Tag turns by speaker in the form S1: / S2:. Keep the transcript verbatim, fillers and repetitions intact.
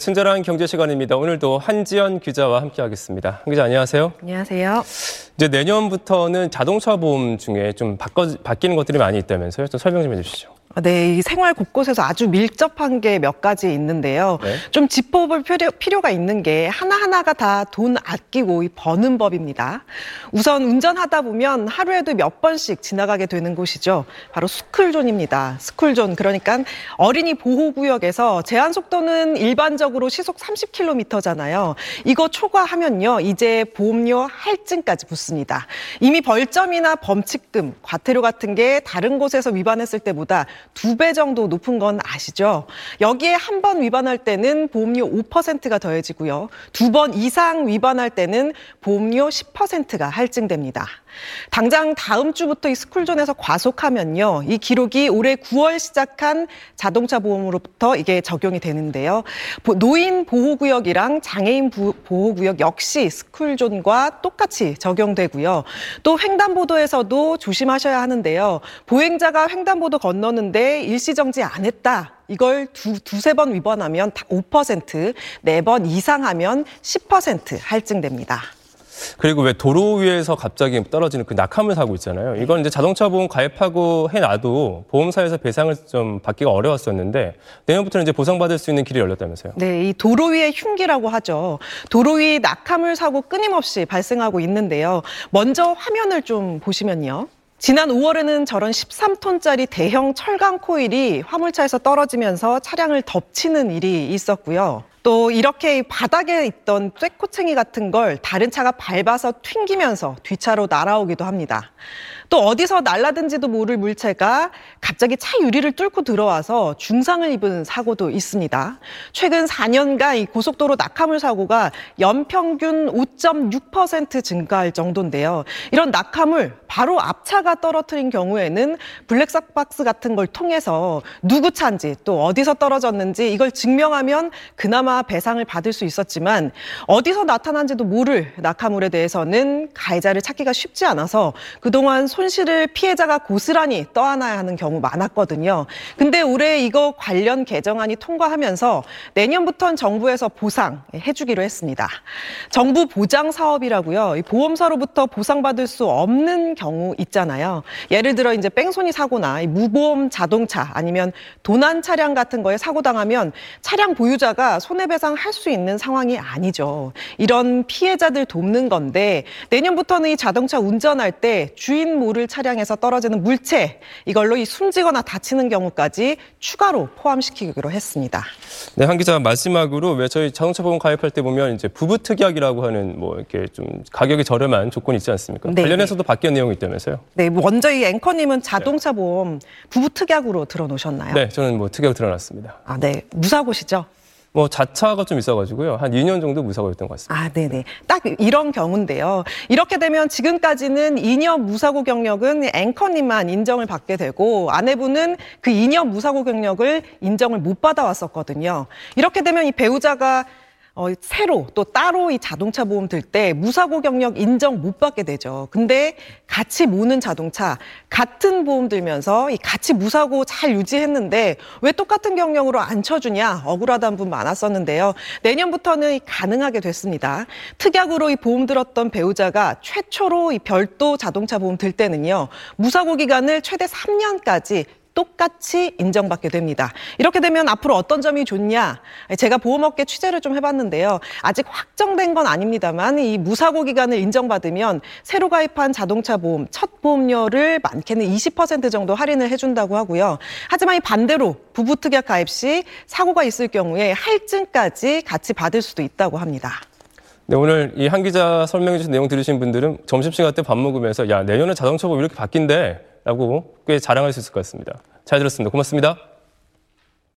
S1: 친절한 경제 시간입니다. 오늘도 한지연 기자와 함께하겠습니다. 한 기자 안녕하세요.
S2: 안녕하세요.
S1: 이제 내년부터는 자동차 보험 중에 좀 바꿔, 바뀌는 것들이 많이 있다면서요? 좀 설명 좀 해주시죠.
S2: 네, 이 생활 곳곳에서 아주 밀접한 게 몇 가지 있는데요. 네? 좀 짚어볼 필요, 필요가 있는 게 하나하나가 다 돈 아끼고 버는 법입니다. 우선 운전하다 보면 하루에도 몇 번씩 지나가게 되는 곳이죠. 바로 스쿨존입니다. 스쿨존, 그러니까 어린이 보호구역에서 제한 속도는 일반적으로 시속 삼십 킬로미터잖아요. 이거 초과하면요, 이제 보험료 할증까지 붙습니다. 이미 벌점이나 범칙금, 과태료 같은 게 다른 곳에서 위반했을 때보다 두 배 정도 높은 건 아시죠? 여기에 한 번 위반할 때는 보험료 오 퍼센트가 더해지고요. 두 번 이상 위반할 때는 보험료 십 퍼센트가 할증됩니다. 당장 다음 주부터 이 스쿨존에서 과속하면요, 이 기록이 올해 구월 시작한 자동차 보험으로부터 이게 적용이 되는데요. 노인 보호구역이랑 장애인 보호구역 역시 스쿨존과 똑같이 적용되고요. 또 횡단보도에서도 조심하셔야 하는데요. 보행자가 횡단보도 건너는데 일시정지 안 했다. 이걸 두, 두세 번 위반하면 오 퍼센트, 네 번 이상 하면 십 퍼센트 할증됩니다.
S1: 그리고 왜 도로 위에서 갑자기 떨어지는 그 낙하물 사고 있잖아요. 이건 이제 자동차 보험 가입하고 해놔도 보험사에서 배상을 좀 받기가 어려웠었는데 내년부터는 이제 보상받을 수 있는 길이 열렸다면서요.
S2: 네, 이 도로 위의 흉기라고 하죠. 도로 위 낙하물 사고 끊임없이 발생하고 있는데요. 먼저 화면을 좀 보시면요. 지난 오월에는 저런 십삼 톤짜리 대형 철강 코일이 화물차에서 떨어지면서 차량을 덮치는 일이 있었고요. 또 이렇게 바닥에 있던 쇠코챙이 같은 걸 다른 차가 밟아서 튕기면서 뒷차로 날아오기도 합니다. 또 어디서 날라든지도 모를 물체가 갑자기 차 유리를 뚫고 들어와서 중상을 입은 사고도 있습니다. 최근 사 년간 이 고속도로 낙하물 사고가 연평균 오 점 육 퍼센트 증가할 정도인데요. 이런 낙하물 바로 앞차가 떨어뜨린 경우에는 블랙박스 같은 걸 통해서 누구 차인지 또 어디서 떨어졌는지 이걸 증명하면 그나마 배상을 받을 수 있었지만 어디서 나타난지도 모를 낙하물에 대해서는 가해자를 찾기가 쉽지 않아서 그동안 손실을 피해자가 고스란히 떠안아야 하는 경우 많았거든요. 근데 올해 이거 관련 개정안이 통과하면서 내년부터는 정부에서 보상해주기로 했습니다. 정부 보장 사업이라고요. 이 보험사로부터 보상받을 수 없는 경우 있잖아요. 예를 들어 이제 뺑소니 사고나 무보험 자동차 아니면 도난 차량 같은 거에 사고 당하면 차량 보유자가 손해배상할 수 있는 상황이 아니죠. 이런 피해자들 돕는 건데 내년부터는 이 자동차 운전할 때 주인 모를 차량에서 떨어지는 물체 이걸로 이 숨지거나 다치는 경우까지 추가로 포함시키기로 했습니다.
S1: 네, 한 기자 마지막으로 왜 저희 자동차 보험 가입할 때 보면 이제 부부 특약이라고 하는 뭐 이렇게 좀 가격이 저렴한 조건이 있지 않습니까? 네. 관련해서도 바뀌는 내용이 있다면서요?
S2: 네, 먼저 이 앵커님은 자동차 보험 부부 특약으로 들어놓으셨나요?
S1: 네, 저는 뭐 특약 들어놨습니다.
S2: 아, 네, 무사고시죠?
S1: 뭐 자차가 좀 있어가지고요. 한 이 년 정도 무사고였던 것 같습니다.
S2: 아, 네네. 딱 이런 경우인데요. 이렇게 되면 지금까지는 이 년 무사고 경력은 앵커님만 인정을 받게 되고 아내분은 그 이 년 무사고 경력을 인정을 못 받아왔었거든요. 이렇게 되면 이 배우자가 어, 새로 또 따로 이 자동차 보험 들 때 무사고 경력 인정 못 받게 되죠. 근데 같이 모는 자동차 같은 보험 들면서 이 같이 무사고 잘 유지했는데 왜 똑같은 경력으로 안 쳐주냐 억울하다는 분 많았었는데요. 내년부터는 가능하게 됐습니다. 특약으로 이 보험 들었던 배우자가 최초로 이 별도 자동차 보험 들 때는요. 무사고 기간을 최대 삼 년까지 똑같이 인정받게 됩니다. 이렇게 되면 앞으로 어떤 점이 좋냐? 제가 보험업계 취재를 좀 해봤는데요. 아직 확정된 건 아닙니다만 이 무사고 기간을 인정받으면 새로 가입한 자동차 보험 첫 보험료를 많게는 이십 퍼센트 정도 할인을 해준다고 하고요. 하지만 이 반대로 부부 특약 가입 시 사고가 있을 경우에 할증까지 같이 받을 수도 있다고 합니다.
S1: 네, 오늘 이 한 기자 설명해 주신 내용 들으신 분들은 점심시간 때 밥 먹으면서 야, 내년에 자동차 보험 이렇게 바뀐대 라고 꽤 자랑할 수 있을 것 같습니다. 잘 들었습니다. 고맙습니다.